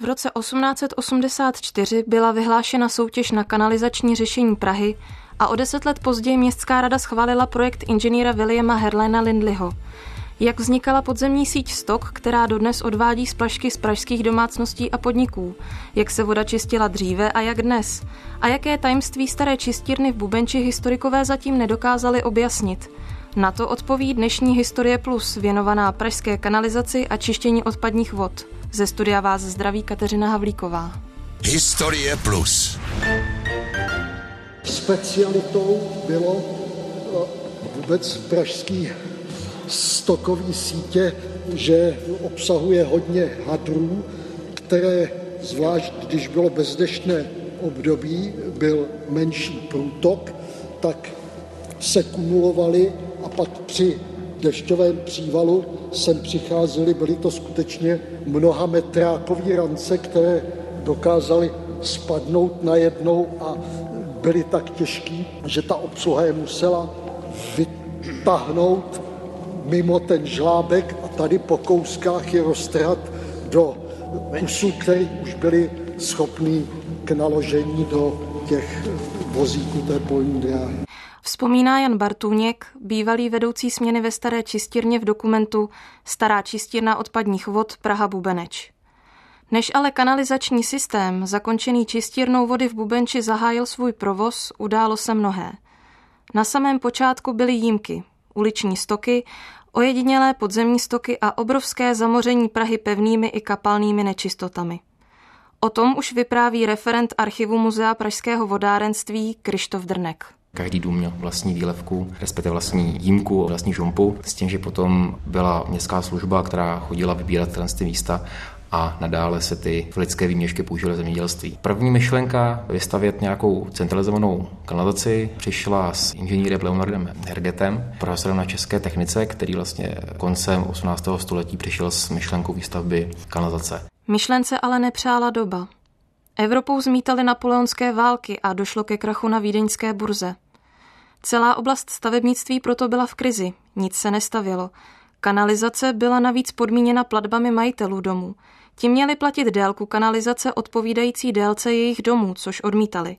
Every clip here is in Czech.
V roce 1884 byla vyhlášena soutěž na kanalizační řešení Prahy a o 10 let později městská rada schválila projekt inženýra Williama Herléna Lindleyho. Jak vznikala podzemní síť Stok, která dodnes odvádí splašky z pražských domácností a podniků, jak se voda čistila dříve a jak dnes, a jaké tajemství staré čistírny v Bubenči historikové zatím nedokázali objasnit. Na to odpoví dnešní Historie Plus, věnovaná pražské kanalizaci a čištění odpadních vod. Ze studia vás zdraví Kateřina Havlíková. Historie Plus. Specialitou bylo vůbec pražský stokový sítě, že obsahuje hodně hadrů, které, zvlášť když bylo bezdešné období, byl menší průtok, tak se kumulovaly a pak při dešťovém přívalu sem přicházely, byly to skutečně mnohametrákové rance, které dokázaly spadnout najednou a byly tak těžký, že ta obsluha je musela vytáhnout mimo ten žlábek a tady po kouskách je roztrhat do kusů, které už byly schopný k naložení do těch vozíků té polní dráhy. Vzpomíná Jan Bartůněk, bývalý vedoucí směny ve staré čistírně v dokumentu Stará čistírna odpadních vod Praha-Bubeneč. Než ale kanalizační systém, zakončený čistírnou vody v Bubenči, zahájil svůj provoz, událo se mnohé. Na samém počátku byly jímky, uliční stoky, ojedinělé podzemní stoky a obrovské zamoření Prahy pevnými i kapalnými nečistotami. O tom už vypráví referent archivu Muzea pražského vodárenství Krištof Drnek. Každý dům měl vlastní výlevku, respektive vlastní jímku, vlastní žumpu, s tím, že potom byla městská služba, která chodila vybírat ty místa a nadále se ty lidské výměšky používaly v zemědělství. První myšlenka vystavět nějakou centralizovanou kanalizaci přišla s inženýrem Leonardem Hergetem, profesorem na české technice, který vlastně koncem 18. století přišel s myšlenkou výstavby kanalizace. Myšlence ale nepřála doba. Evropou zmítaly napoleonské války a došlo ke krachu na vídeňské burze. Celá oblast stavebnictví proto byla v krizi, nic se nestavělo. Kanalizace byla navíc podmíněna platbami majitelů domů. Ti měli platit délku kanalizace odpovídající délce jejich domů, což odmítali.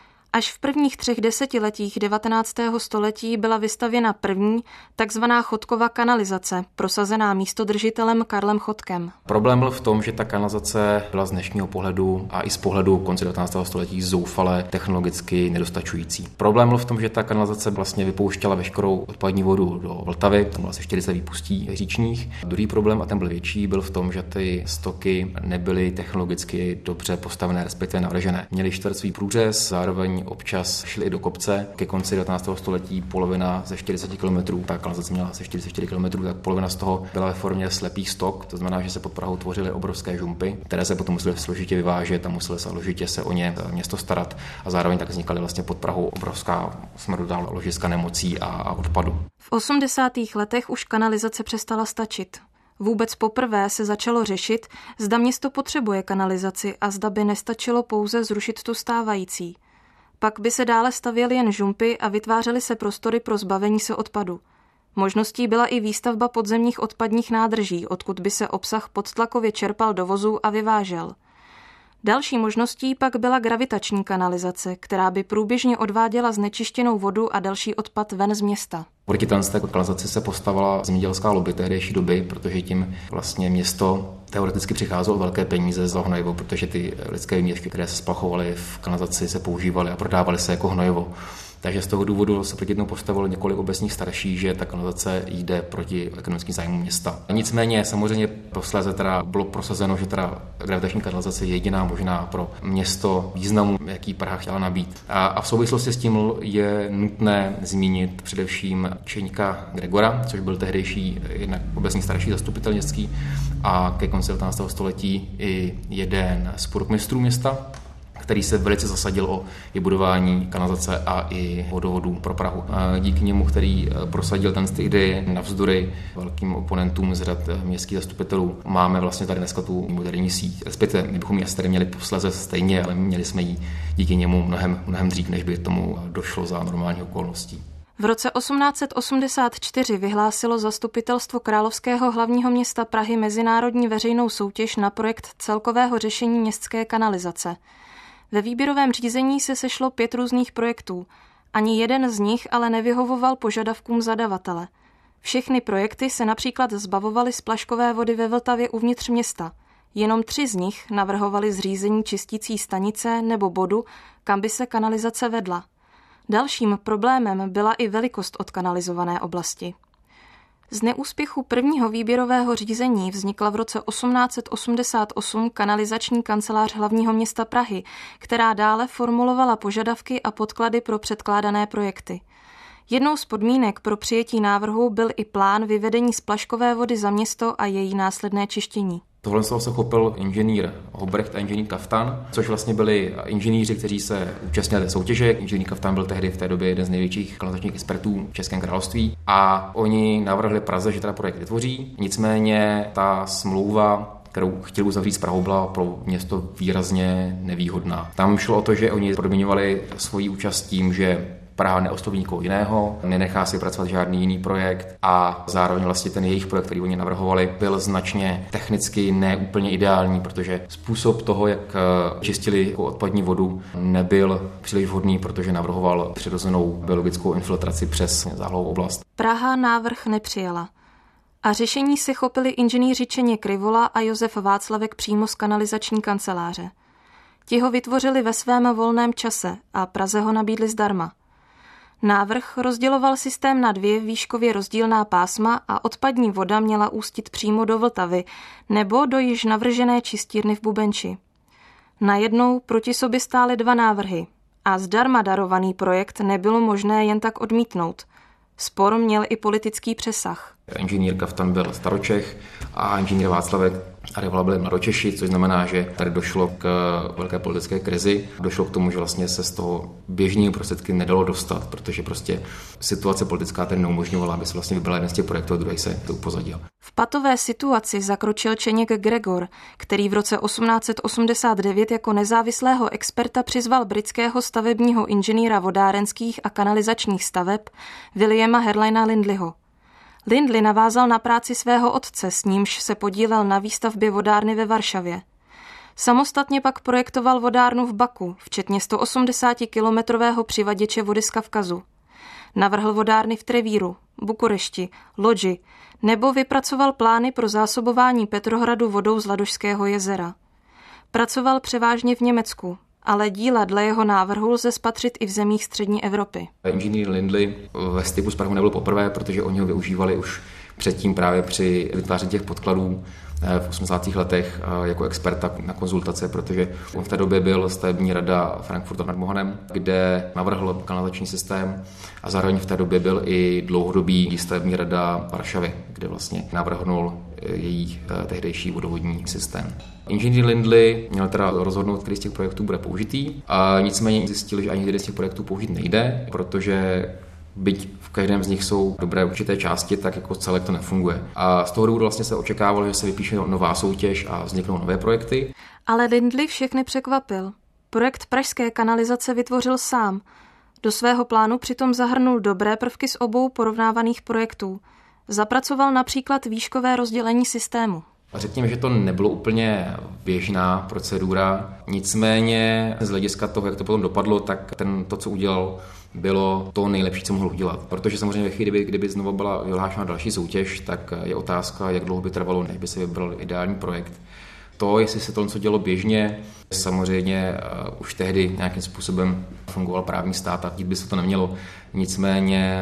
Až v prvních 3 desetiletích 19. století byla vystavěna první, takzvaná Chodkova kanalizace, prosazená místodržitelem Karlem Chodkem. Problém byl v tom, že ta kanalizace byla z dnešního pohledu a i z pohledu konce 19. století zoufale technologicky nedostačující. Problém byl v tom, že ta kanalizace vlastně vypouštěla veškerou odpadní vodu do Vltavy, tam bylo asi 40 výpustí říčních. Druhý problém, a ten byl větší, byl v tom, že ty stoky nebyly technologicky dobře postavené, respektive navržené. Měly čtvrcový průřez, zároveň občas šli i do kopce. Ke konci 19. století polovina ze 40 km, ta kanalizace měla asi 44 km, tak polovina z toho byla ve formě slepých stok, to znamená, že se pod Prahou tvořily obrovské žumpy, které se potom musely složitě vyvážet a muselo se složitě se o ně město starat a zároveň tak vznikaly vlastně pod Prahou obrovská smrtodála ložiska nemocí a odpadu. V 80. letech už kanalizace přestala stačit. Vůbec poprvé se začalo řešit, zda město potřebuje kanalizaci a zda by nestačilo pouze zrušit tu stávající. Pak by se dále stavěly jen žumpy a vytvářely se prostory pro zbavení se odpadu. Možností byla i výstavba podzemních odpadních nádrží, odkud by se obsah podtlakově čerpal do vozů a vyvážel. Další možností pak byla gravitační kanalizace, která by průběžně odváděla znečištěnou vodu a další odpad ven z města. Proti té kanalizaci se postavila zemědělská lobby tehdejší doby, protože tím vlastně město teoreticky přicházelo o velké peníze za hnojivo, protože ty lidské výměšky, které se splachovaly v kanalizaci, se používaly a prodávaly se jako hnojivo. Takže z toho důvodu se proti tomu postavilo několik obecních starších, že ta kanalizace jde proti ekonomickým zájmům města. Nicméně samozřejmě posléze teda bylo prosazeno, že teda gravitační kanalizace je jediná možná pro město významu, jaký Praha chtěla nabít. A v souvislosti s tím je nutné zmínit především čeníka Gregora, což byl tehdejší jednak obecní starší zastupitel městský a ke konci 19. století i jeden z burkmistrů města, který se velice zasadil o vybudování kanalizace a i vodovodů pro Prahu. A díky němu, který prosadil ty ideje navzdory velkým oponentům z řad městských zastupitelů, máme vlastně tady dneska tu moderní síť. Respektive my bychom ji tady měli posléze stejně, ale měli jsme ji díky němu mnohem dřív, než by tomu došlo za normální okolností. V roce 1884 vyhlásilo Zastupitelstvo Královského hlavního města Prahy mezinárodní veřejnou soutěž na projekt celkového řešení městské kanalizace. Ve výběrovém řízení se sešlo 5 různých projektů. Ani jeden z nich ale nevyhovoval požadavkům zadavatele. Všechny projekty se například zbavovaly splaškové vody ve Vltavě uvnitř města. Jenom 3 z nich navrhovaly zřízení čistící stanice nebo bodu, kam by se kanalizace vedla. Dalším problémem byla i velikost odkanalizované oblasti. Z neúspěchu prvního výběrového řízení vznikla v roce 1888 kanalizační kancelář hlavního města Prahy, která dále formulovala požadavky a podklady pro předkládané projekty. Jednou z podmínek pro přijetí návrhu byl i plán vyvedení splaškové vody za město a její následné čištění. Tohle se chopil inženýr Hobrecht a inženýr Kaftan, což vlastně byli inženýři, kteří se účastnili soutěže. Inženýr Kaftan byl tehdy v té době jeden z největších kanalizačních expertů v Českém království a oni navrhli Praze, že teda projekt vytvoří. Nicméně ta smlouva, kterou chtěli uzavřít s Prahou, byla pro město výrazně nevýhodná. Tam šlo o to, že oni podmiňovali svoji účast tím, že Praha neosloví nikoho jiného, nenechá si pracovat žádný jiný projekt a zároveň vlastně ten jejich projekt, který oni navrhovali, byl značně technicky neúplně ideální, protože způsob toho, jak čistili odpadní vodu, nebyl příliš vhodný, protože navrhoval přirozenou biologickou infiltraci přes záhlou oblast. Praha návrh nepřijala. A řešení se chopili inženýři Čeně Krivola a Josef Václavek přímo z kanalizační kanceláře. Ti ho vytvořili ve svém volném čase a Praze ho nabídli zdarma. Návrh rozděloval systém na 2 výškově rozdílná pásma a odpadní voda měla ústit přímo do Vltavy nebo do již navržené čistírny v Bubenči. Najednou proti sobě stály 2 návrhy a zdarma darovaný projekt nebylo možné jen tak odmítnout. Spor měl i politický přesah. Inženýr Kaftan byl staročech a inženýr Václavek a Rivola byli mladočeši, což znamená, že tady došlo k velké politické krizi. Došlo k tomu, že vlastně se z toho běžnými prostředky nedalo dostat, protože prostě situace politická tady neumožňovala, aby se vlastně vybral jeden z těch projektů a druhý se to upozadil. V patové situaci zakročil Čeněk Gregor, který v roce 1889 jako nezávislého experta přizval britského stavebního inženýra vodárenských a kanalizačních staveb Williama Herlina Lindleyho. Lindley navázal na práci svého otce, s nímž se podílel na výstavbě vodárny ve Varšavě. Samostatně pak projektoval vodárnu v Baku, včetně 180-kilometrového přivaděče vody z Kavkazu. Navrhl vodárny v Trevíru, Bukurešti, Lodži, nebo vypracoval plány pro zásobování Petrohradu vodou z Ladožského jezera. Pracoval převážně v Německu, ale díla dle jeho návrhu lze spatřit i v zemích střední Evropy. Inženýr Lindley ve styku s Prahou nebyl poprvé, protože oni ho využívali už předtím právě při vytváření těch podkladů v 80. letech jako experta na konzultace, protože on v té době byl stavební rada Frankfurtu nad Mohanem, kde navrhl kanalizační systém a zároveň v té době byl i dlouhodobý stavební rada Varšavy, kde vlastně navrhnul její tehdejší vodovodní systém. Inženýr Lindley měl teda rozhodnout, který z těch projektů bude použitý, a nicméně zjistil, že ani jeden z těch projektů použít nejde, protože byť v každém z nich jsou dobré určité části, tak jako celek to nefunguje. A z toho důvodu vlastně se očekávalo, že se vypíše nová soutěž a vzniknou nové projekty. Ale Lindley všechny překvapil. Projekt pražské kanalizace vytvořil sám. Do svého plánu přitom zahrnul dobré prvky z obou porovnávaných projektů. Zapracoval například výškové rozdělení systému. Řekněme, že to nebylo úplně běžná procedura, nicméně z hlediska toho, jak to potom dopadlo, tak to, co udělal, bylo to nejlepší, co mohl udělat. Protože samozřejmě ve chvíli, kdyby znovu byla vyhlášena další soutěž, tak je otázka, jak dlouho by trvalo, než by se vybral ideální projekt. To, jestli se to něco dělo běžně, samozřejmě už tehdy nějakým způsobem fungoval právní stát a dít by se to nemělo. Nicméně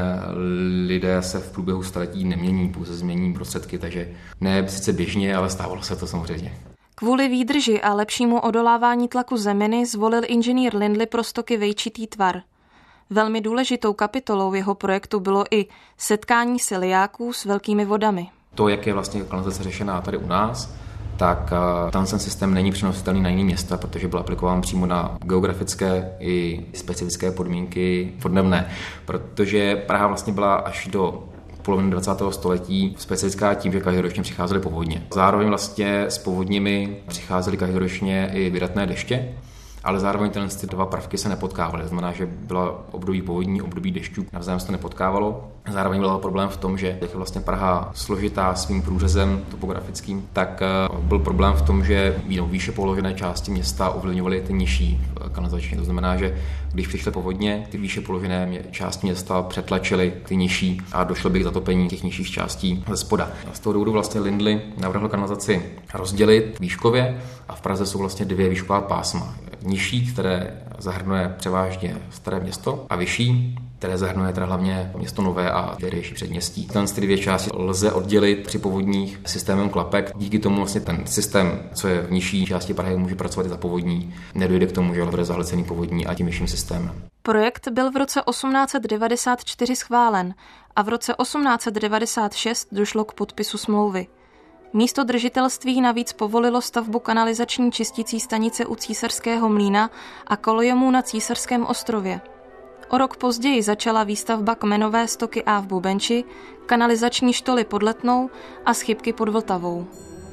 lidé se v průběhu staletí nemění, pouze změní prostředky, takže ne sice běžně, ale stávalo se to samozřejmě. Kvůli výdrži a lepšímu odolávání tlaku zeminy zvolil inženýr Lindley pro stoky vejčitý tvar. Velmi důležitou kapitolou jeho projektu bylo i setkání siliáků s velkými vodami. To, jak je vlastně kanalizace řešená tady u nás, tak ten systém není přenositelný na jiné města, protože byl aplikován přímo na geografické i specifické podmínky vodnevné. Protože Praha vlastně byla až do poloviny 20. století specifická tím, že každoročně přicházely povodně. Zároveň vlastně s povodněmi přicházely každoročně i vydatné deště ale zároveň ty dva prvky se nepotkávaly. To znamená, že byla období povodní, období dešťů, navzájem se to nepotkávalo. Zároveň byl problém v tom, že jak je vlastně Praha složitá svým průřezem topografickým, tak byl problém v tom, že výše položené části města ovlivňovaly ty nižší kanalizační. To znamená, že když přišly povodně, ty výše položené části města přetlačily ty nižší a došlo by k zatopení těch nižších částí ze spoda. Z toho důvodu vlastně Lindley navrhl kanalizaci rozdělit výškově a v Praze jsou vlastně dvě výšková pásma. Nižší, které zahrnuje převážně staré město, a vyšší, které zahrnuje teda hlavně město Nové a tehdejší předměstí. Ty dvě části lze oddělit při povodních systémem klapek. Díky tomu vlastně ten systém, co je v nižší části Prahy, může pracovat i za povodní. Nedojde k tomu, že bude zahlcený povodní a tím vyšším systémem. Projekt byl v roce 1894 schválen a v roce 1896 došlo k podpisu smlouvy. Místo držitelství navíc povolilo stavbu kanalizační čistící stanice u Císařského mlýna a kolejomů na Císařském ostrově. O rok později začala výstavba kmenové stoky A v Bubenči, kanalizační štoly pod Letnou a schybky pod Vltavou.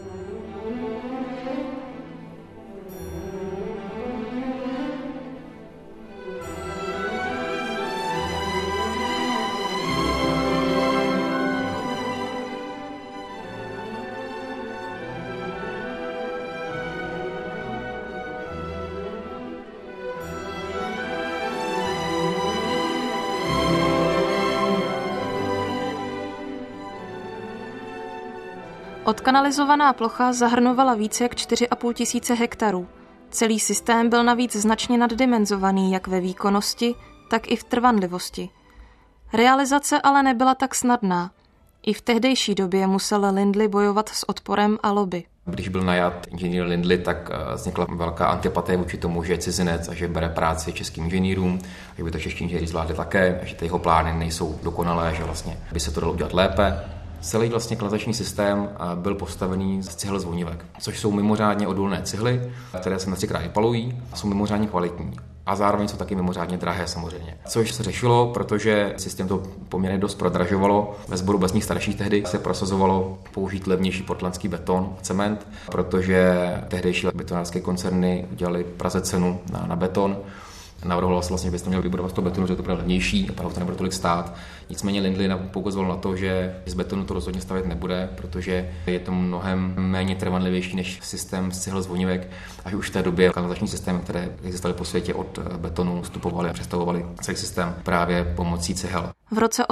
Odkanalizovaná plocha zahrnovala více jak 4,5 tisíce hektarů. Celý systém byl navíc značně naddimenzovaný jak ve výkonnosti, tak i v trvanlivosti. Realizace ale nebyla tak snadná. I v tehdejší době musel Lindley bojovat s odporem a lobby. Když byl najat inženýr Lindley, tak vznikla velká antipatie vůči tomu, že je cizinec a že bere práci českým inženýrům, že by to čeští inženýři zvládli také, že ty jeho plány nejsou dokonalé, že vlastně by se to dalo udělat lépe. Celý vlastně kanalizační systém byl postavený z cihel zvonivek, což jsou mimořádně odolné cihly, které se na 3x vypalují a jsou mimořádně kvalitní. A zároveň jsou taky mimořádně drahé samozřejmě. Což se řešilo, protože systém to poměrně dost prodražovalo. Ve Sboru obecních starších tehdy se prosazovalo použít levnější portlandský beton, cement, protože tehdejší betonářské koncerny udělali Praze cenu na beton. Navrhoval se vlastně, že byste měli vybudovat z toho betonu, že to bude levnější a to nebude tolik stát. Nicméně Lindley poukazoval na to, že z betonu to rozhodně stavět nebude, protože je to mnohem méně trvanlivější než systém z cihel zvonivek, až už v té době kanalizační systémy, které existovaly po světě od betonu, vstupovaly a přestavovaly celý systém právě pomocí cihel. V roce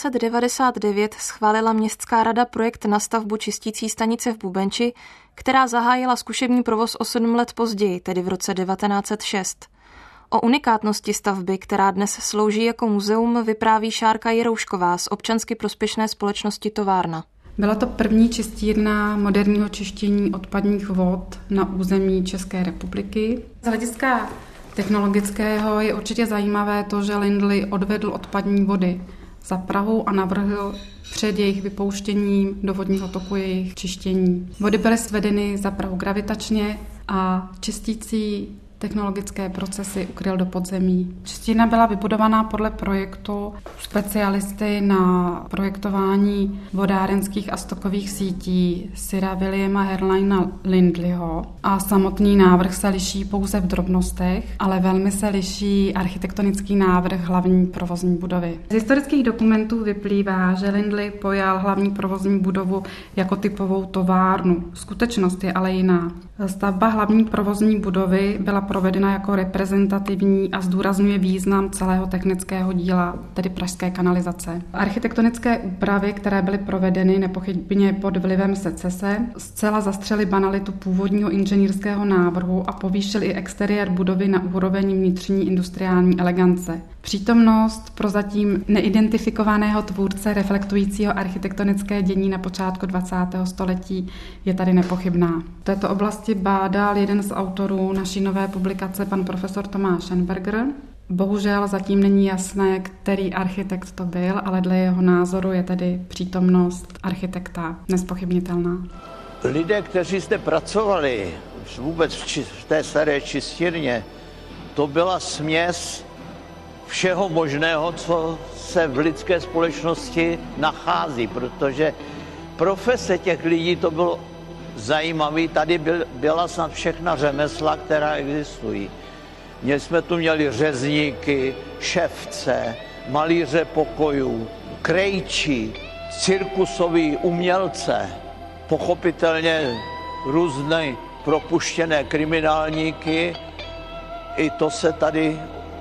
1899 schválila městská rada projekt na stavbu čistící stanice v Bubenči, která zahájila zkušební provoz o 7 let později, tedy v roce 1906. O unikátnosti stavby, která dnes slouží jako muzeum, vypráví Šárka Jiroušková z občansky prospěšné společnosti Továrna. Byla to první čistírna moderního čištění odpadních vod na území České republiky. Z hlediska technologického je určitě zajímavé to, že Lindley odvedl odpadní vody za Prahou a navrhl před jejich vypouštěním do vodního toku jejich čištění. Vody byly svedeny za Prahu gravitačně a čistící technologické procesy ukryl do podzemí. Čistírna byla vybudovaná podle projektu specialisty na projektování vodárenských a stokových sítí Sira Williama Herlina Lindleyho a samotný návrh se liší pouze v drobnostech, ale velmi se liší architektonický návrh hlavní provozní budovy. Z historických dokumentů vyplývá, že Lindley pojal hlavní provozní budovu jako typovou továrnu. Skutečnost je ale jiná. Stavba hlavní provozní budovy byla provedena jako reprezentativní a zdůrazňuje význam celého technického díla, tedy pražské kanalizace. Architektonické úpravy, které byly provedeny nepochybně pod vlivem secese, zcela zastřely banalitu původního inženýrského návrhu a povýšily i exteriér budovy na úroveň vnitřní industriální elegance. Přítomnost prozatím neidentifikovaného tvůrce reflektujícího architektonické dění na počátku 20. století je tady nepochybná. V této oblasti bádal jeden z autorů naší nové publikace, pan profesor Tomáš Schenberger. Bohužel zatím není jasné, který architekt to byl, ale dle jeho názoru je tedy přítomnost architekta nezpochybnitelná. Lidé, kteří zde pracovali vůbec v té staré čistírně, to byla směs všeho možného, co se v lidské společnosti nachází, protože profese těch lidí to bylo zajímavé. Tady byla snad všechna řemesla, která existují. jsme tu měli řezníky, ševce, malíře pokojů, krejčí, cirkusový umělce, pochopitelně různé propuštěné kriminálníky. I to se tady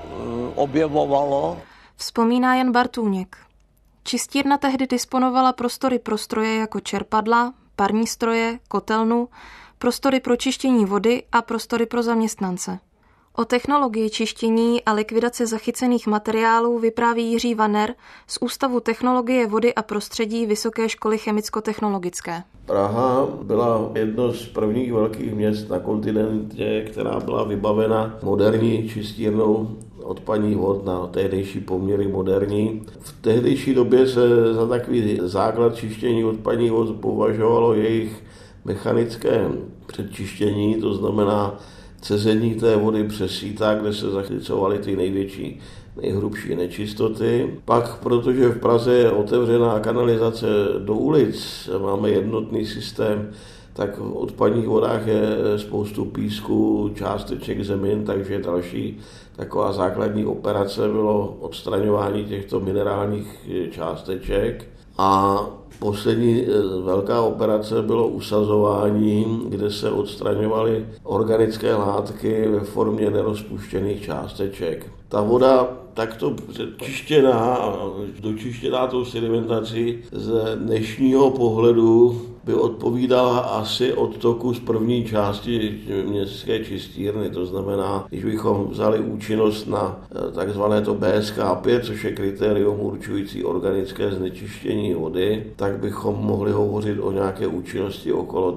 objevovalo. Vzpomíná Jan Bartůněk. Čistírna tehdy disponovala prostory pro stroje jako čerpadla, parní stroje, kotelnu, prostory pro čištění vody a prostory pro zaměstnance. O technologii čištění a likvidaci zachycených materiálů vypráví Jiří Vanner z Ústavu technologie vody a prostředí Vysoké školy chemicko-technologické. Praha byla jedno z prvních velkých měst na kontinentě, která byla vybavena moderní čistírnou odpadních vod na tehdejší poměry moderní. V tehdejší době se za takový základ čištění odpadních vod považovalo jejich mechanické předčištění, to znamená cezení té vody přes síta, kde se zachycovaly ty největší, nejhrubší nečistoty. Pak, protože v Praze je otevřená kanalizace do ulic, máme jednotný systém, tak v odpadních vodách je spoustu písku, částeček zemin, takže další taková základní operace bylo odstraňování těchto minerálních částeček. A poslední velká operace bylo usazování, kde se odstraňovaly organické látky ve formě nerozpuštěných částeček. Ta voda takto čištěná, dočištěná tou sedimentací z dnešního pohledu by odpovídala asi odtoku z první části městské čistírny. To znamená, když bychom vzali účinnost na takzvané to BSK5, což je kritérium určující organické znečištění vody, tak bychom mohli hovořit o nějaké účinnosti okolo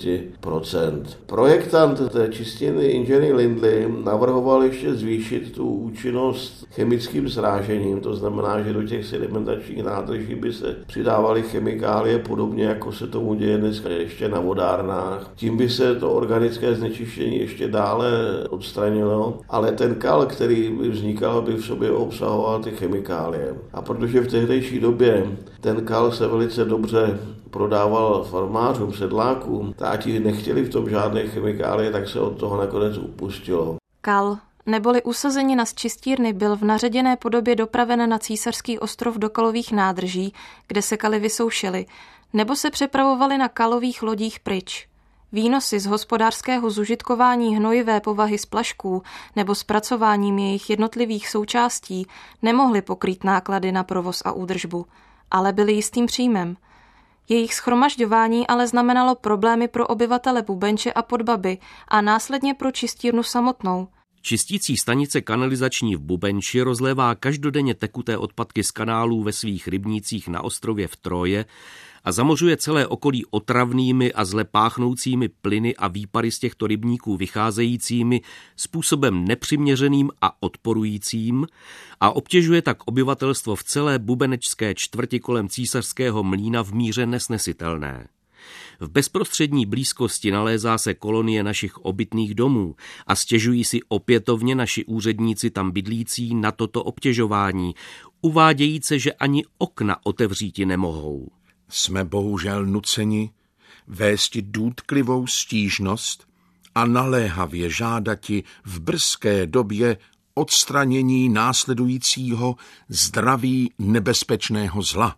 30%. Projektant té čistírny inženýr Lindley navrhoval ještě zvýšit tu účinnost chemickým srážením, to znamená, že do těch sedimentačních nádrží by se přidávaly chemikálie, podobně jako se tomu děje dneska ještě na vodárnách. Tím by se to organické znečištění ještě dále odstranilo, ale ten kal, který by vznikal, by v sobě obsahoval ty chemikálie. A protože v tehdejší době ten kal se velice dobře prodával farmářům, sedlákům, táti nechtěli v tom žádné chemikálie, tak se od toho nakonec upustilo. Kal neboli usazenina z čistírny byl v naředěné podobě dopraven na Císařský ostrov do kalových nádrží, kde se kaly vysoušely, nebo se přepravovaly na kalových lodích pryč. Výnosy z hospodářského zužitkování hnojivé povahy splašků nebo zpracováním jejich jednotlivých součástí nemohly pokrýt náklady na provoz a údržbu, ale byly jistým příjmem. Jejich shromažďování ale znamenalo problémy pro obyvatele Bubenče a Podbaby a následně pro čistírnu samotnou. Čistící stanice kanalizační v Bubenči rozlévá každodenně tekuté odpadky z kanálů ve svých rybnících na ostrově v Troje a zamořuje celé okolí otravnými a zle páchnoucími plyny a výpary z těchto rybníků vycházejícími způsobem nepřiměřeným a odporujícím a obtěžuje tak obyvatelstvo v celé bubenečské čtvrti kolem Císařského mlýna v míře nesnesitelné. V bezprostřední blízkosti nalézá se kolonie našich obytných domů a stěžují si opětovně naši úředníci tam bydlící na toto obtěžování, uvádějíce, že ani okna otevříti nemohou. Jsme bohužel nuceni vésti důtklivou stížnost a naléhavě žádati v brzké době odstranění následujícího zdraví nebezpečného zla.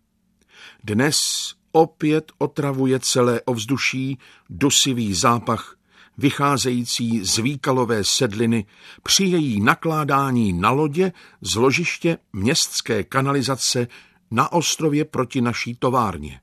Dnes opět otravuje celé ovzduší dusivý zápach, vycházející z výkalové sedliny při její nakládání na lodě z ložiště městské kanalizace na ostrově proti naší továrně.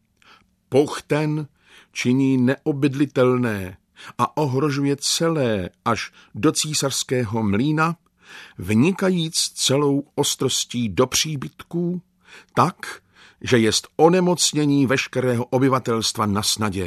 Puch ten činí neobydlitelné a ohrožuje celé až do Císařského mlýna, vnikajíc celou ostrostí do příbytků, tak, že jest onemocnění veškerého obyvatelstva na snadě.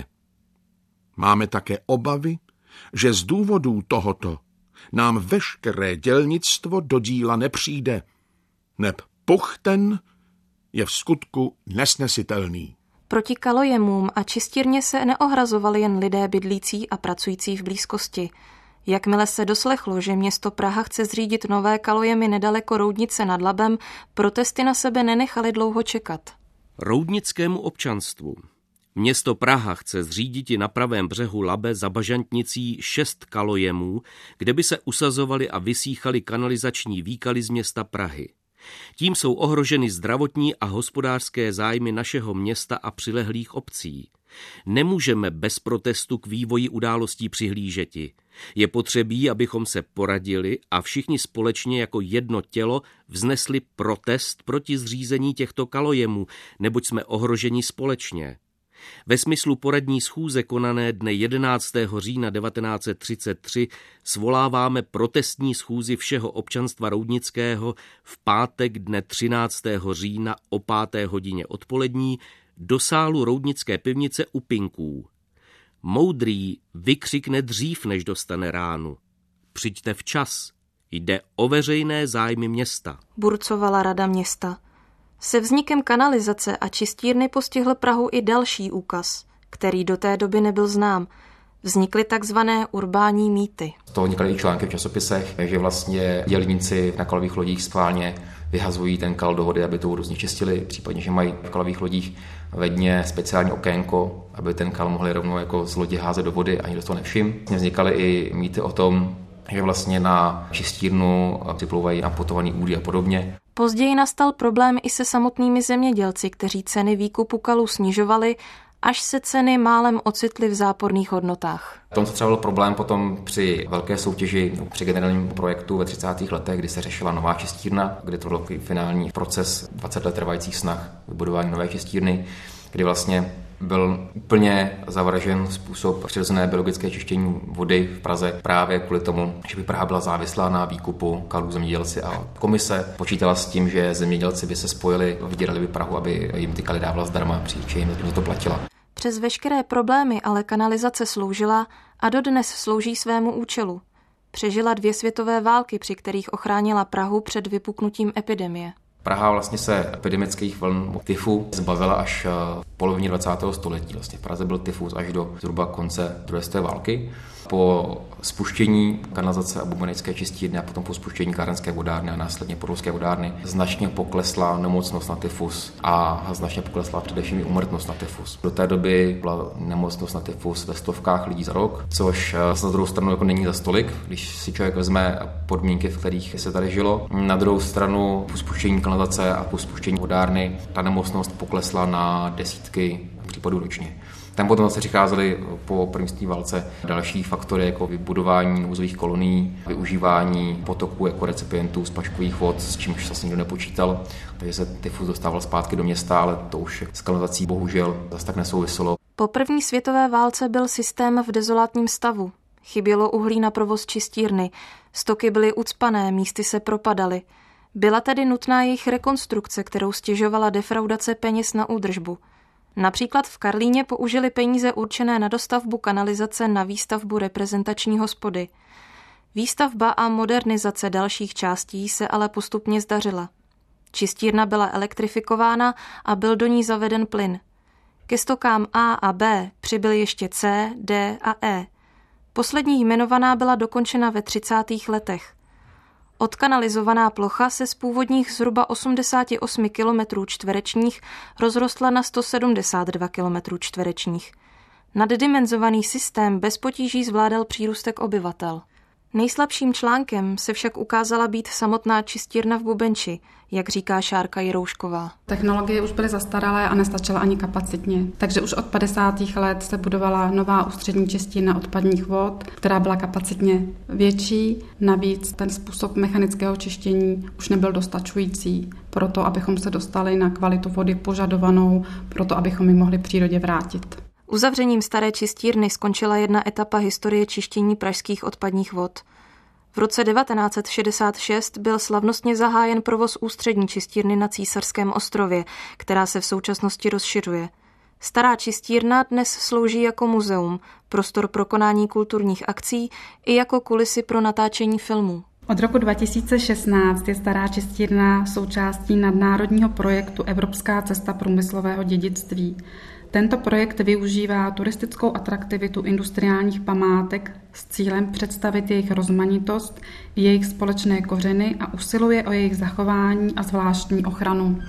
Máme také obavy, že z důvodů tohoto nám veškeré dělnictvo do díla nepřijde, neb puch ten je v skutku nesnesitelný. Proti kalojemům a čistírně se neohrazovali jen lidé bydlící a pracující v blízkosti. Jakmile se doslechlo, že město Praha chce zřídit nové kalojemy nedaleko Roudnice nad Labem, protesty na sebe nenechaly dlouho čekat. Roudnickému občanstvu, Město Praha chce zříditi na pravém břehu Labe za Bažantnicí 6 kalojemů, kde by se usazovaly a vysíchaly kanalizační výkaly z města Prahy. Tím jsou ohroženy zdravotní a hospodářské zájmy našeho města a přilehlých obcí. Nemůžeme bez protestu k vývoji událostí přihlížeti. Je potřebí, abychom se poradili a všichni společně jako jedno tělo vznesli protest proti zřízení těchto kalojemů, neboť jsme ohroženi společně. Ve smyslu poradní schůze konané dne 11. října 1933 svoláváme protestní schůzi všeho občanstva roudnického v pátek dne 13. října o 5. hodině odpolední do sálu Roudnické pivnice u Pinků. Moudrý vykřikne dřív, než dostane ránu. Přijďte včas, jde o veřejné zájmy města. Burcovala rada města. Se vznikem kanalizace a čistírny postihl Prahu i další úkaz, který do té doby nebyl znám. Vznikly takzvané urbání mýty. Z toho vznikaly i články v časopisech, že vlastně dělníci na kalových lodích schválně vyhazují ten kal do vody, aby to vodu znečistili, případně, že mají v kalových lodích ve dně speciální okénko, aby ten kal mohli rovnou jako z lodi házet do vody a nikdo to nevšiml. Vznikaly i mýty o tom, že vlastně na čistírnu připlouvají amputovaný údy a podobně. Později nastal problém i se samotnými zemědělci, kteří ceny výkupu kalů snižovali, až se ceny málem ocitly v záporných hodnotách. V tom se třeba byl problém potom při velké soutěži, při generálním projektu ve 30. letech, kdy se řešila nová čistírna, kdy to byl finální proces 20 let trvajících snah vybudování nové čistírny, kdy vlastně byl úplně zavržen způsob přirozené biologické čištění vody v Praze právě kvůli tomu, že by Praha byla závislá na výkupu kalů zemědělci a komise počítala s tím, že zemědělci by se spojili, vydírali by Prahu, aby jim ty kaly dávala zdarma, příště jim to platila. Přes veškeré problémy ale kanalizace sloužila a dodnes slouží svému účelu. Přežila 2 světové války, při kterých ochránila Prahu před vypuknutím epidemie. Praha vlastně se epidemických vln tyfu zbavila až v polovině 20. století. Vlastně v Praze byl tyfus až do zhruba konce druhé světové války. Po spuštění kanalizace a bubenické čistírny a potom po spuštění kárenské vodárny a následně podolské vodárny značně poklesla nemocnost na tyfus a značně poklesla především i úmrtnost na tyfus. Do té doby byla nemocnost na tyfus ve stovkách lidí za rok, což na druhou stranu jako není za stolik, když si člověk vezme podmínky, v kterých se tady žilo. Na druhou stranu po spuštění kanalizace a po spuštění vodárny ta nemocnost poklesla na desítky případů ročně. Tam potom se přicházely po první světové válce další faktory, jako vybudování nouzových kolonií, využívání potoků jako recipientů z paškových vod, s čímž se nikdo nepočítal. Takže se tyfus dostával zpátky do města, ale to už s kanalizací bohužel zase tak nesouviselo. Po první světové válce byl systém v dezolátním stavu. Chybělo uhlí na provoz čistírny, stoky byly ucpané, místy se propadaly. Byla tedy nutná jejich rekonstrukce, kterou stěžovala defraudace peněz na údržbu. Například v Karlíně použili peníze určené na dostavbu kanalizace na výstavbu reprezentační hospody. Výstavba a modernizace dalších částí se ale postupně zdařila. Čistírna byla elektrifikována a byl do ní zaveden plyn. Ke stokám A a B přibyly ještě C, D a E. Poslední jmenovaná byla dokončena ve 30. letech. Odkanalizovaná plocha se z původních zhruba 88 km čtverečních rozrostla na 172 km čtverečních. Naddimenzovaný systém bez potíží zvládal přírůstek obyvatel. Nejslabším článkem se však ukázala být samotná čistírna v Bubenči, jak říká Šárka Jiroušková. Technologie už byly zastaralé a nestačila ani kapacitně, takže už od 50. let se budovala nová ústřední čistírna odpadních vod, která byla kapacitně větší. Navíc ten způsob mechanického čištění už nebyl dostačující pro to, abychom se dostali na kvalitu vody požadovanou, pro to, abychom ji mohli přírodě vrátit. Uzavřením staré čistírny skončila jedna etapa historie čištění pražských odpadních vod. V roce 1966 byl slavnostně zahájen provoz ústřední čistírny na Císařském ostrově, která se v současnosti rozšiřuje. Stará čistírna dnes slouží jako muzeum, prostor pro konání kulturních akcí i jako kulisy pro natáčení filmů. Od roku 2016 je stará čistírna součástí nadnárodního projektu Evropská cesta průmyslového dědictví. Tento projekt využívá turistickou atraktivitu industriálních památek s cílem představit jejich rozmanitost, jejich společné kořeny a usiluje o jejich zachování a zvláštní ochranu.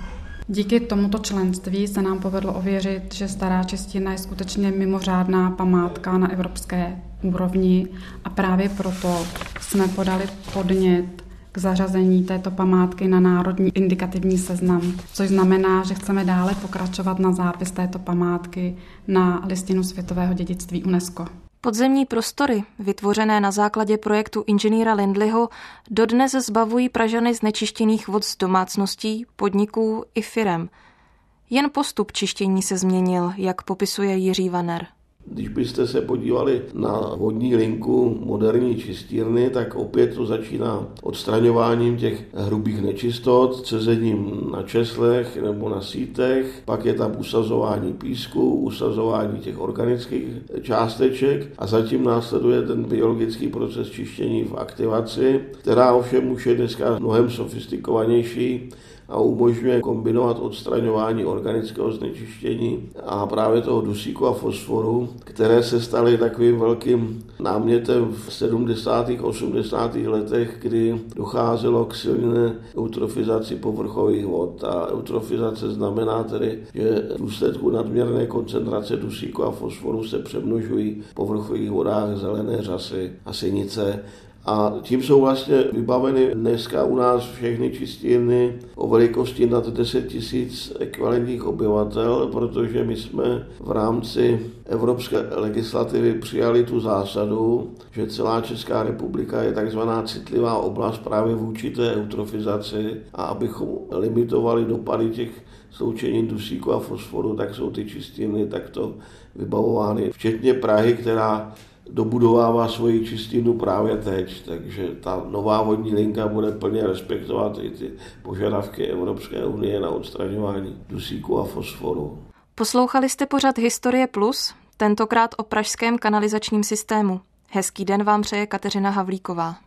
Díky tomuto členství se nám povedlo ověřit, že Stará čistírna je skutečně mimořádná památka na evropské úrovni a právě proto jsme podali podnět k zařazení této památky na národní indikativní seznam, což znamená, že chceme dále pokračovat na zápis této památky na listinu světového dědictví UNESCO. Podzemní prostory, vytvořené na základě projektu inženýra Lindleyho, dodnes zbavují Pražany znečištěných vod z domácností, podniků i firem. Jen postup čištění se změnil, jak popisuje Jiří Vaner. Když byste se podívali na vodní linku moderní čistírny, tak opět to začíná odstraňováním těch hrubých nečistot, cezením na česlech nebo na sítech, pak je tam usazování písku, usazování těch organických částeček a zatím následuje ten biologický proces čištění v aktivaci, která ovšem už je dneska mnohem sofistikovanější a umožňuje kombinovat odstraňování organického znečištění a právě toho dusíku a fosforu, které se staly takovým velkým námětem v 70. 80. letech, kdy docházelo k silné eutrofizaci povrchových vod. A eutrofizace znamená tedy, že v důsledku nadměrné koncentrace dusíku a fosforu se přemnožují v povrchových vodách zelené řasy a sinice. A tím jsou vlastně vybaveny dneska u nás všechny čistírny o velikosti nad 10 000 ekvivalentních obyvatel, protože my jsme v rámci evropské legislativy přijali tu zásadu, že celá Česká republika je takzvaná citlivá oblast právě vůči té eutrofizaci a abychom limitovali dopady těch sloučenin dusíku a fosforu, tak jsou ty čistírny takto vybavovány, včetně Prahy, která dobudovává svoji čistírnu právě teď, takže ta nová vodní linka bude plně respektovat i ty požadavky Evropské unie na odstraňování dusíku a fosforu. Poslouchali jste pořad Historie Plus, tentokrát o pražském kanalizačním systému. Hezký den vám přeje Kateřina Havlíková.